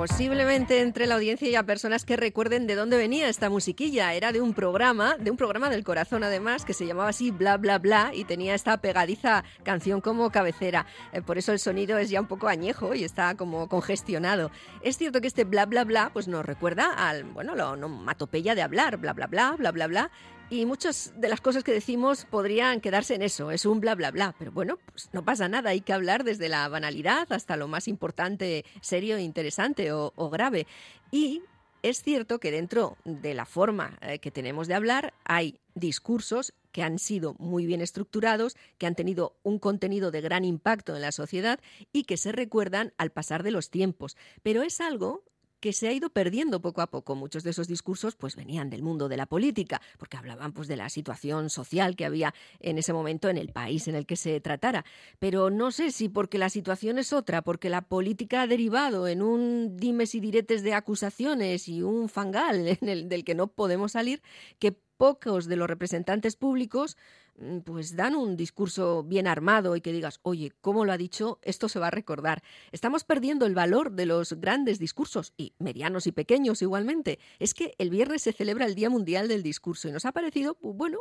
posiblemente entre la audiencia haya personas que recuerden de dónde venía esta musiquilla. Era de un programa del corazón además, que se llamaba así Bla Bla Bla, y tenía esta pegadiza canción como cabecera. Por eso el sonido es ya un poco añejo y está como congestionado. Es cierto que este Bla Bla Bla pues nos recuerda al, bueno, la onomatopeya de hablar, bla bla bla, bla bla bla. Y muchas de las cosas que decimos podrían quedarse en eso, es un bla bla bla, pero bueno, pues no pasa nada, hay que hablar desde la banalidad hasta lo más importante, serio, interesante o grave. Y es cierto que dentro de la forma que tenemos de hablar hay discursos que han sido muy bien estructurados, que han tenido un contenido de gran impacto en la sociedad y que se recuerdan al pasar de los tiempos, pero es algo que se ha ido perdiendo poco a poco. Muchos de esos discursos pues venían del mundo de la política, porque hablaban pues de la situación social que había en ese momento en el país en el que se tratara. Pero no sé si porque la situación es otra, porque la política ha derivado en un dimes y diretes de acusaciones y un fangal del que no podemos salir, que pocos de los representantes públicos pues dan un discurso bien armado y que digas, oye, ¿cómo lo ha dicho? Esto se va a recordar. Estamos perdiendo el valor de los grandes discursos, y medianos y pequeños igualmente. Es que el viernes se celebra el Día Mundial del Discurso y nos ha parecido, bueno,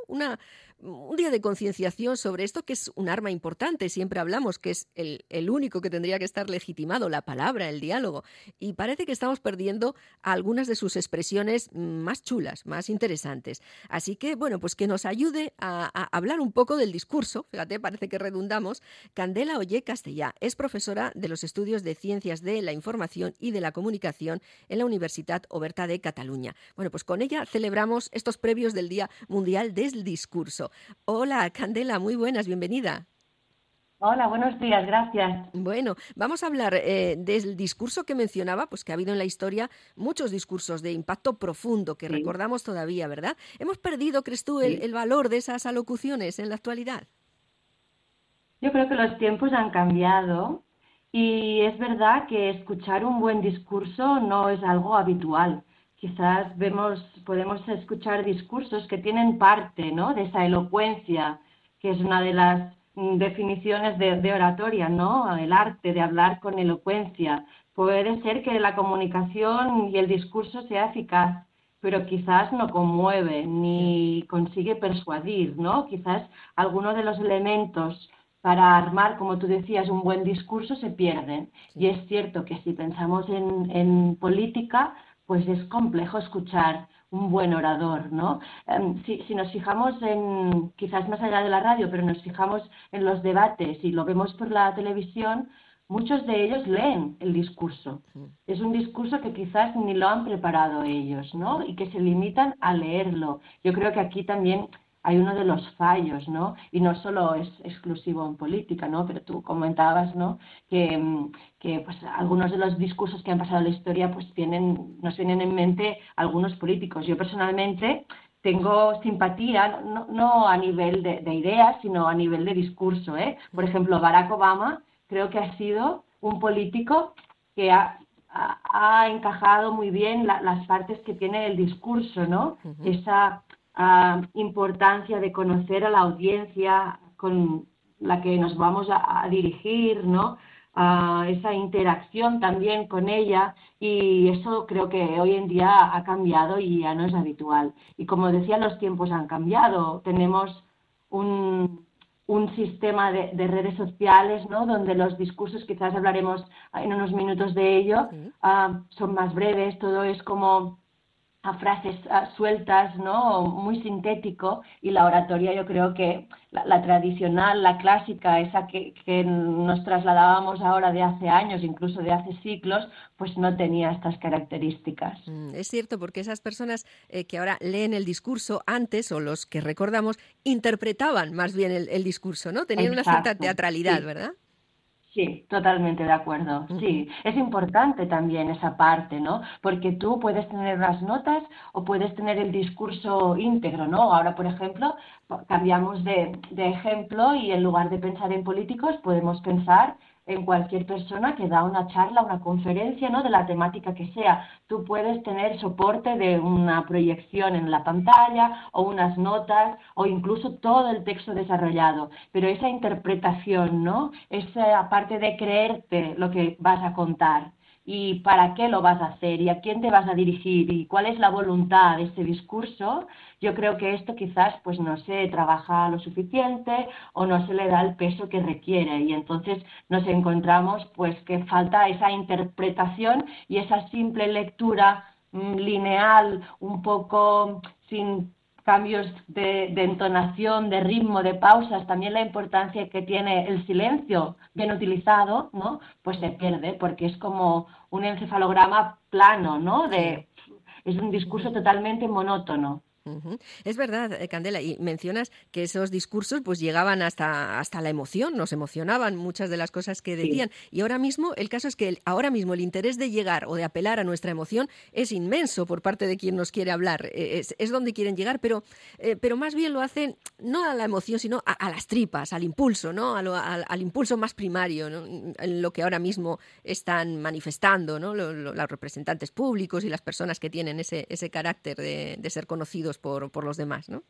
un día de concienciación sobre esto, que es un arma importante. Siempre hablamos que es el único que tendría que estar legitimado, la palabra, el diálogo. Y parece que estamos perdiendo algunas de sus expresiones más chulas, más interesantes. Así que, bueno, pues que nos ayude a hablar un poco del discurso, fíjate, parece que redundamos. Candela Ollé Castellà es profesora de los estudios de Ciencias de la Información y de la Comunicación en la Universitat Oberta de Cataluña. Bueno, pues con ella celebramos estos previos del Día Mundial del Discurso. Hola, Candela, muy buenas, bienvenida. Hola, buenos días, gracias. Bueno, vamos a hablar del discurso que mencionaba, pues que ha habido en la historia muchos discursos de impacto profundo que Sí, recordamos todavía, ¿verdad? ¿Hemos perdido, crees tú, sí. el valor de esas alocuciones en la actualidad? Yo creo que los tiempos han cambiado y es verdad que escuchar un buen discurso no es algo habitual. Quizás podemos escuchar discursos que tienen parte, ¿no?, de esa elocuencia, que es una de las definiciones de oratoria, ¿no? El arte de hablar con elocuencia. Puede ser que la comunicación y el discurso sea eficaz, pero quizás no conmueve Ya. ni consigue persuadir, ¿no? Quizás algunos de los elementos para armar, como tú decías, un buen discurso se pierden. Y Sí. es cierto que si pensamos en política, pues es complejo escuchar un buen orador, ¿no? Si nos fijamos quizás más allá de la radio, pero nos fijamos en los debates y lo vemos por la televisión, muchos de ellos leen el discurso. Es un discurso que quizás ni lo han preparado ellos, ¿no? Y que se limitan a leerlo. Yo creo que aquí también hay uno de los fallos, ¿no? Y no solo es exclusivo en política, ¿no? Pero tú comentabas, ¿no?, que pues algunos de los discursos que han pasado en la historia pues nos vienen en mente algunos políticos. Yo personalmente tengo simpatía, no a nivel de ideas, sino a nivel de discurso, ¿eh? Por ejemplo, Barack Obama creo que ha sido un político que ha encajado muy bien las partes que tiene el discurso, ¿no? Ujú. Esa importancia de conocer a la audiencia con la que nos vamos a dirigir, ¿no? Esa interacción también con ella, y eso creo que hoy en día ha cambiado y ya no es habitual. Y como decía, los tiempos han cambiado. Tenemos un sistema de redes sociales, ¿no?, donde los discursos, quizás hablaremos en unos minutos de ello, Sí. son más breves, todo es como a frases sueltas, ¿no?, muy sintético, y la oratoria, yo creo que la tradicional, la clásica, esa que nos trasladábamos ahora de hace años, incluso de hace siglos, pues no tenía estas características. Es cierto, porque esas personas que ahora leen el discurso antes, o los que recordamos, interpretaban más bien el discurso, ¿no? Tenían una cierta Exacto, teatralidad, sí. ¿verdad? Sí, totalmente de acuerdo. Ujú. Sí, es importante también esa parte, ¿no? Porque tú puedes tener las notas o puedes tener el discurso íntegro, ¿no? Ahora, por ejemplo, cambiamos de ejemplo y en lugar de pensar en políticos, podemos pensar en cualquier persona que da una charla, una conferencia, ¿no?, de la temática que sea. Tú puedes tener soporte de una proyección en la pantalla o unas notas o incluso todo el texto desarrollado, pero esa interpretación, ¿no?, esa parte de creerte lo que vas a contar, y para qué lo vas a hacer y a quién te vas a dirigir y cuál es la voluntad de ese discurso, yo creo que esto quizás pues no se trabaja lo suficiente o no se le da el peso que requiere y entonces nos encontramos pues que falta esa interpretación y esa simple lectura lineal, un poco sin cambios de entonación, de ritmo, de pausas, también la importancia que tiene el silencio bien utilizado, ¿no? Pues se pierde porque es como un encefalograma plano, ¿no? Sí. Es un discurso totalmente monótono. Ujú. Es verdad, Candela, y mencionas que esos discursos pues llegaban hasta la emoción, nos emocionaban muchas de las cosas que Sí. decían. Y ahora mismo, el caso es que ahora mismo el interés de llegar o de apelar a nuestra emoción es inmenso por parte de quien nos quiere hablar. Es donde quieren llegar, pero más bien lo hacen no a la emoción, sino a las tripas, al impulso, ¿no? Al impulso más primario, ¿no? En lo que ahora mismo están manifestando, ¿no? Los representantes públicos y las personas que tienen ese carácter de ser conocidos por los demás, ¿no?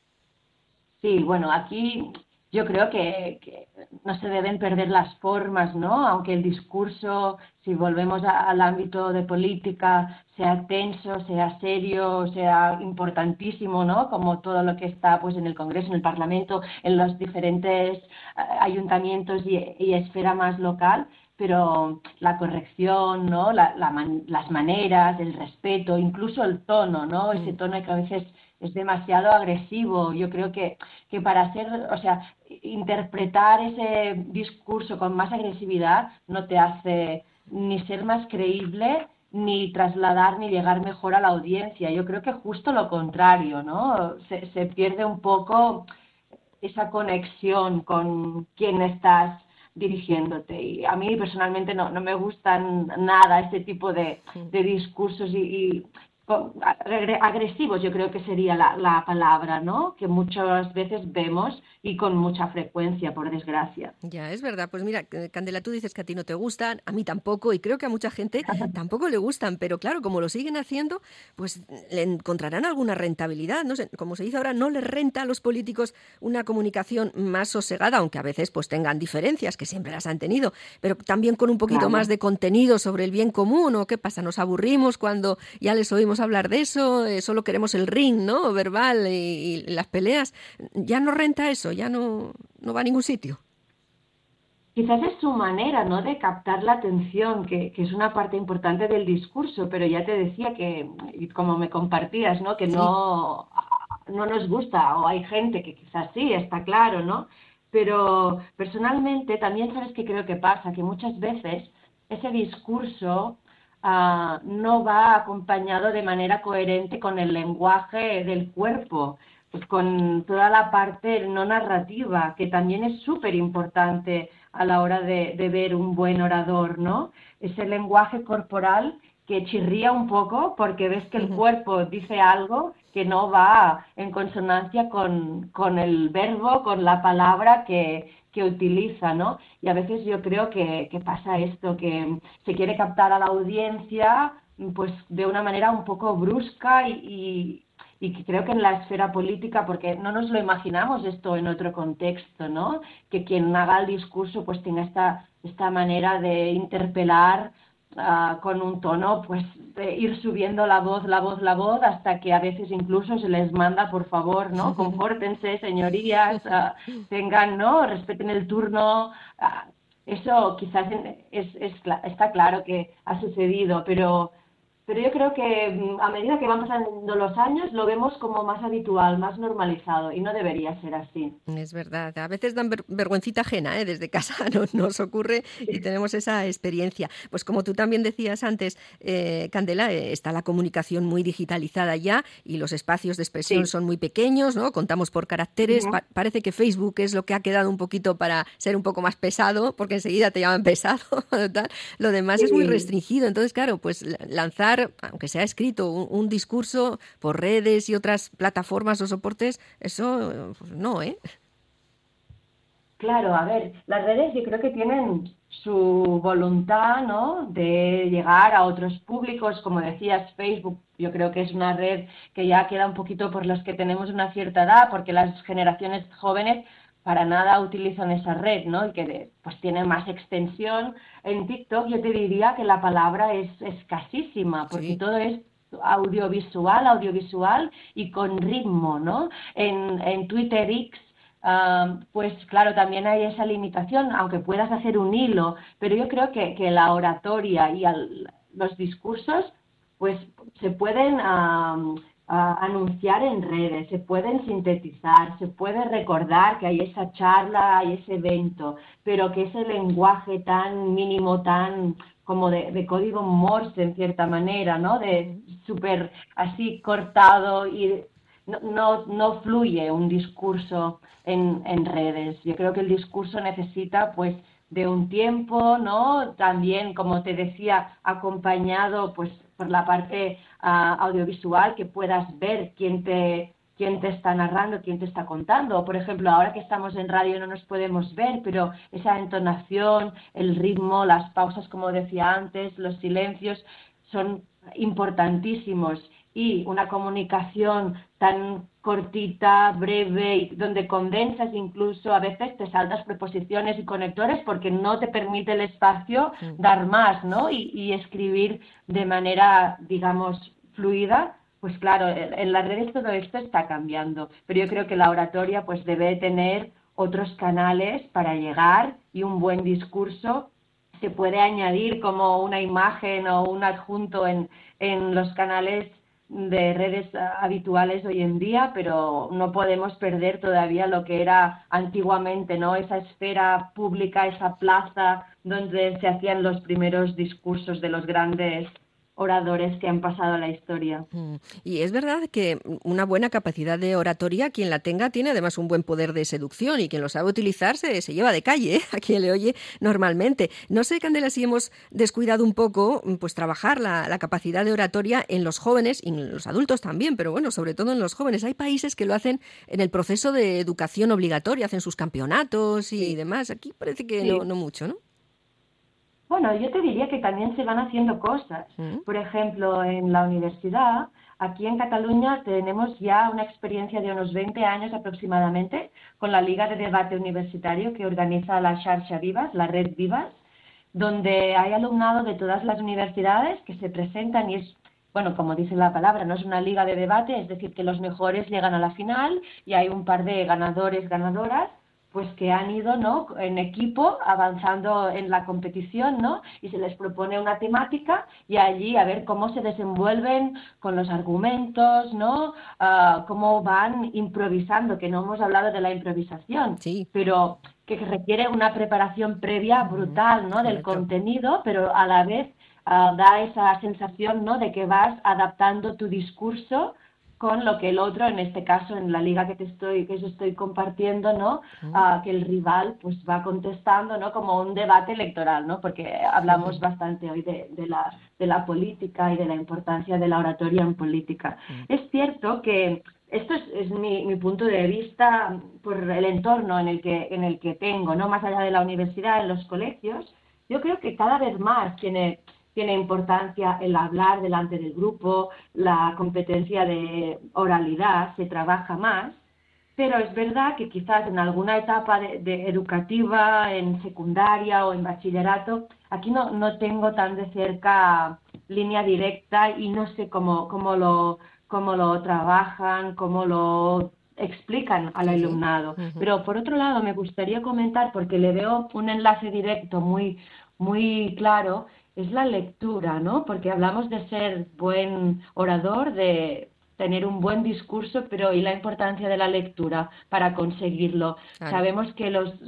Sí, bueno, aquí yo creo que no se deben perder las formas, ¿no? Aunque el discurso, si volvemos al ámbito de política, sea tenso, sea serio, sea importantísimo, ¿no? Como todo lo que está pues en el Congreso, en el Parlamento, en los diferentes ayuntamientos y esfera más local, pero la corrección, ¿no? Las maneras, el respeto, incluso el tono, ¿no? Ese tono que a veces es demasiado agresivo. Yo creo que para hacer, o sea, interpretar ese discurso con más agresividad no te hace ni ser más creíble, ni trasladar, ni llegar mejor a la audiencia. Yo creo que justo lo contrario, ¿no? Se pierde un poco esa conexión con quién estás dirigiéndote. Y a mí personalmente no me gustan nada este tipo de discursos y agresivos, yo creo que sería la palabra, ¿no? Que muchas veces vemos y con mucha frecuencia, por desgracia. Ya, es verdad. Pues mira, Candela, tú dices que a ti no te gustan, a mí tampoco, y creo que a mucha gente tampoco le gustan, pero claro, como lo siguen haciendo, pues le encontrarán alguna rentabilidad. No sé, como se dice ahora, no les renta a los políticos una comunicación más sosegada, aunque a veces pues tengan diferencias, que siempre las han tenido, pero también con un poquito Claro. más de contenido sobre el bien común, ¿o qué pasa? Nos aburrimos cuando ya les oímos hablar de eso, solo queremos el ring, ¿no? Verbal y las peleas. Ya no renta eso, ya no va a ningún sitio. Quizás es su manera, ¿no?, de captar la atención, que es una parte importante del discurso, pero ya te decía que, y como me compartías, ¿no?, que Sí. no nos gusta, o hay gente que quizás sí, está claro, ¿no? Pero personalmente también sabes que creo que pasa, que muchas veces ese discurso no va acompañado de manera coherente con el lenguaje del cuerpo, pues con toda la parte no narrativa, que también es súper importante a la hora de ver un buen orador, ¿no? Ese lenguaje corporal que chirría un poco porque ves que el cuerpo dice algo que no va en consonancia con el verbo, con la palabra que utiliza, ¿no? Y a veces yo creo que pasa esto, que se quiere captar a la audiencia pues de una manera un poco brusca y que creo que en la esfera política, porque no nos lo imaginamos esto en otro contexto, ¿no? Que quien haga el discurso pues tenga esta manera de interpelar con un tono, pues de ir subiendo la voz, hasta que a veces incluso se les manda, por favor, ¿no? Compórtense, señorías, tengan, ¿no? Respeten el turno. Eso quizás está claro que ha sucedido, pero yo creo que a medida que van pasando los años lo vemos como más habitual, más normalizado y no debería ser así. Es verdad, a veces dan vergüencita ajena, ¿eh? Desde casa nos ocurre y tenemos esa experiencia. Pues como tú también decías antes, Candela, está la comunicación muy digitalizada ya y los espacios de expresión Sí. son muy pequeños, ¿no? Contamos por caracteres, Ujú. parece que Facebook es lo que ha quedado un poquito para ser un poco más pesado, porque enseguida te llaman pesado, tal. Lo demás es muy Sí. restringido, entonces claro, pues lanzar, aunque sea escrito, un discurso por redes y otras plataformas o soportes, eso pues no, ¿eh? Claro, a ver, las redes yo creo que tienen su voluntad, ¿no?, de llegar a otros públicos, como decías, Facebook, yo creo que es una red que ya queda un poquito por los que tenemos una cierta edad, porque las generaciones jóvenes para nada utilizan esa red, ¿no? Y que pues tiene más extensión. En TikTok yo te diría que la palabra es escasísima, porque Sí. todo es audiovisual y con ritmo, ¿no? En Twitter X, pues claro, también hay esa limitación, aunque puedas hacer un hilo, pero yo creo que la oratoria y los discursos, pues se pueden anunciar en redes, se pueden sintetizar, se puede recordar que hay esa charla, hay ese evento, pero que ese lenguaje tan mínimo, tan como de código Morse en cierta manera, ¿no? De súper así cortado y no fluye un discurso en redes. Yo creo que el discurso necesita pues de un tiempo, ¿no? También, como te decía, acompañado pues por la parte audiovisual, que puedas ver quién te está narrando, quién te está contando. Por ejemplo, ahora que estamos en radio no nos podemos ver, pero esa entonación, el ritmo, las pausas, como decía antes, los silencios, son importantísimos. Y una comunicación tan cortita, breve, donde condensas incluso, a veces te saltas preposiciones y conectores porque no te permite el espacio dar más, ¿no? Y escribir de manera, digamos, fluida. Pues claro, en las redes todo esto está cambiando, pero yo creo que la oratoria pues debe tener otros canales para llegar, y un buen discurso se puede añadir como una imagen o un adjunto en los canales de redes habituales hoy en día, pero no podemos perder todavía lo que era antiguamente, ¿no? Esa esfera pública, esa plaza donde se hacían los primeros discursos de los grandes oradores que han pasado a la historia. Y es verdad que una buena capacidad de oratoria, quien la tenga, tiene además un buen poder de seducción, y quien lo sabe utilizar se lleva de calle, ¿eh?, a quien le oye normalmente. No sé, Candela, si hemos descuidado un poco pues trabajar la capacidad de oratoria en los jóvenes y en los adultos también, pero bueno, sobre todo en los jóvenes. Hay países que lo hacen en el proceso de educación obligatoria, hacen sus campeonatos y demás. Aquí parece que Sí. no mucho, ¿no? Bueno, yo te diría que también se van haciendo cosas. Por ejemplo, en la universidad, aquí en Cataluña tenemos ya una experiencia de unos 20 años aproximadamente con la Liga de Debate Universitario que organiza la Xarxa Vivas, la Red Vivas, donde hay alumnado de todas las universidades que se presentan, y es, bueno, como dice la palabra, no es una liga de debate, es decir, que los mejores llegan a la final y hay un par de ganadores, ganadoras, pues que han ido, ¿no?, en equipo avanzando en la competición, ¿no? Y se les propone una temática y allí a ver cómo se desenvuelven con los argumentos, ¿no? Cómo van improvisando, que no hemos hablado de la improvisación, Sí. pero que requiere una preparación previa brutal, ¿no?, del Correcto. contenido, pero a la vez da esa sensación, ¿no?, de que vas adaptando tu discurso con lo que el otro, en este caso en la liga que os estoy compartiendo, ¿no? Que el rival pues va contestando, ¿no?, como un debate electoral, ¿no? Porque hablamos bastante hoy de la política y de la importancia de la oratoria en política. Es cierto que esto es mi punto de vista por el entorno en el que tengo, ¿no? Más allá de la universidad, en los colegios, yo creo que cada vez más tiene importancia el hablar delante del grupo, la competencia de oralidad se trabaja más, pero es verdad que quizás en alguna etapa de educativa, en secundaria o en bachillerato, aquí no tengo tan de cerca línea directa y no sé cómo lo trabajan, cómo lo explican al Sí. alumnado. Pero por otro lado me gustaría comentar, porque le veo un enlace directo muy claro, es la lectura, ¿no? Porque hablamos de ser buen orador, de tener un buen discurso, pero ¿y la importancia de la lectura para conseguirlo? Claro. Sabemos que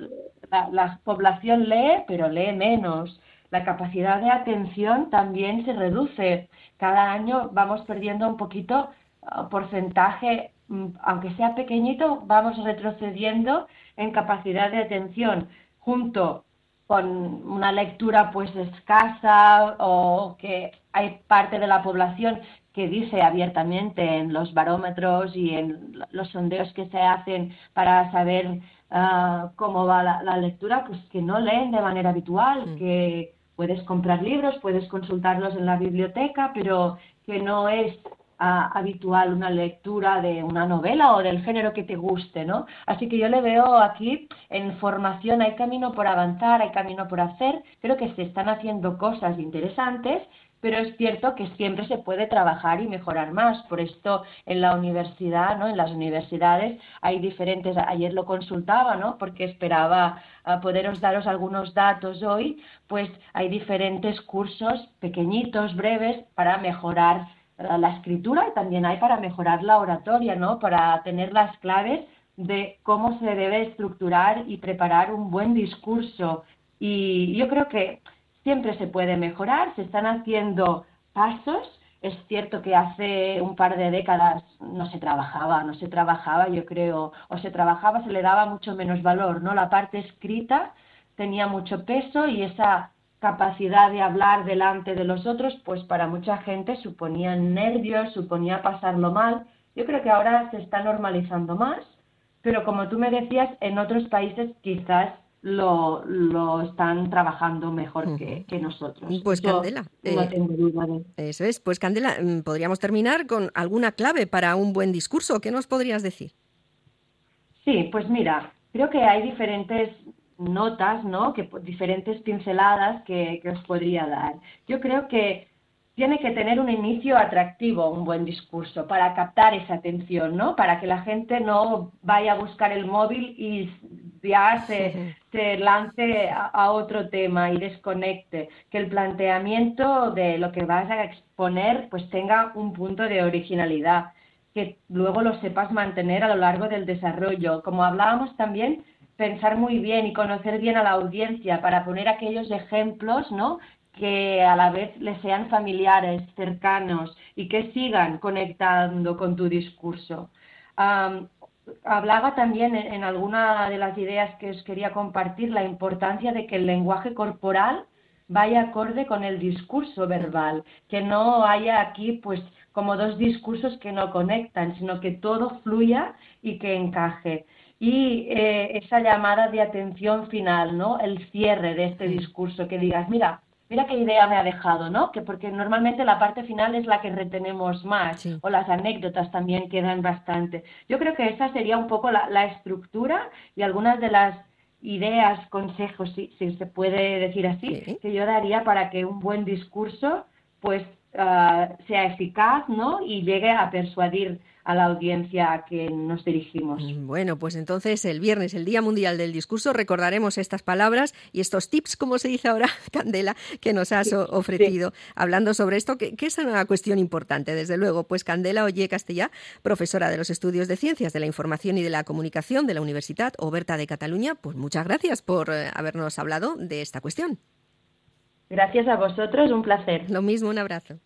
la población lee, pero lee menos. La capacidad de atención también se reduce. Cada año vamos perdiendo un poquito porcentaje, aunque sea pequeñito, vamos retrocediendo en capacidad de atención, junto con una lectura pues escasa, o que hay parte de la población que dice abiertamente en los barómetros y en los sondeos que se hacen para saber cómo va la lectura, pues que no leen de manera habitual, que puedes comprar libros, puedes consultarlos en la biblioteca, pero que no es habitual una lectura de una novela o del género que te guste, ¿no? Así que yo le veo aquí en formación, hay camino por avanzar, hay camino por hacer, creo que se están haciendo cosas interesantes, pero es cierto que siempre se puede trabajar y mejorar más. Por esto en la universidad, ¿no? En las universidades hay diferentes, ayer lo consultaba, ¿no? Porque esperaba poderos daros algunos datos hoy, pues hay diferentes cursos pequeñitos, breves, para mejorar la escritura y también hay para mejorar la oratoria, ¿no? Para tener las claves de cómo se debe estructurar y preparar un buen discurso. Y yo creo que siempre se puede mejorar, se están haciendo pasos. Es cierto que hace un par de décadas no se trabajaba, yo creo, o se trabajaba, se le daba mucho menos valor, ¿no? La parte escrita tenía mucho peso y esa capacidad de hablar delante de los otros, pues para mucha gente suponía nervios, suponía pasarlo mal. Yo creo que ahora se está normalizando más, pero como tú me decías, en otros países quizás lo están trabajando mejor que nosotros. Pues yo Candela, no tengo duda de... Eso es. Pues Candela, podríamos terminar con alguna clave para un buen discurso. ¿Qué nos podrías decir? Sí, pues mira, creo que hay diferentes notas, ¿no? Diferentes pinceladas que os podría dar. Yo creo que tiene que tener un inicio atractivo, un buen discurso, para captar esa atención, ¿no? Para que la gente no vaya a buscar el móvil y ya se lance a otro tema y desconecte. Que el planteamiento de lo que vas a exponer pues tenga un punto de originalidad, que luego lo sepas mantener a lo largo del desarrollo. Como hablábamos también, pensar muy bien y conocer bien a la audiencia para poner aquellos ejemplos, ¿no?, que a la vez les sean familiares, cercanos y que sigan conectando con tu discurso. Hablaba también en alguna de las ideas que os quería compartir la importancia de que el lenguaje corporal vaya acorde con el discurso verbal, que no haya aquí pues como dos discursos que no conectan, sino que todo fluya y que encaje. Y esa llamada de atención final, ¿no? El cierre de este discurso, que digas, mira qué idea me ha dejado, ¿no? Que porque normalmente la parte final es la que retenemos más, Sí. o las anécdotas también quedan bastante. Yo creo que esa sería un poco la estructura y algunas de las ideas, consejos, si se puede decir así, Sí. que yo daría para que un buen discurso pues sea eficaz, ¿no? Y llegue a persuadir a la audiencia a que nos dirigimos. Bueno, pues entonces el viernes, el Día Mundial del Discurso, recordaremos estas palabras y estos tips, como se dice ahora, Candela, que nos has ofrecido. Sí. Hablando sobre esto, que es una cuestión importante, desde luego. Pues Candela Oller Castellà, profesora de los Estudios de Ciencias de la Información y de la Comunicación de la Universitat Oberta de Cataluña, pues muchas gracias por habernos hablado de esta cuestión. Gracias a vosotros, un placer. Lo mismo, un abrazo.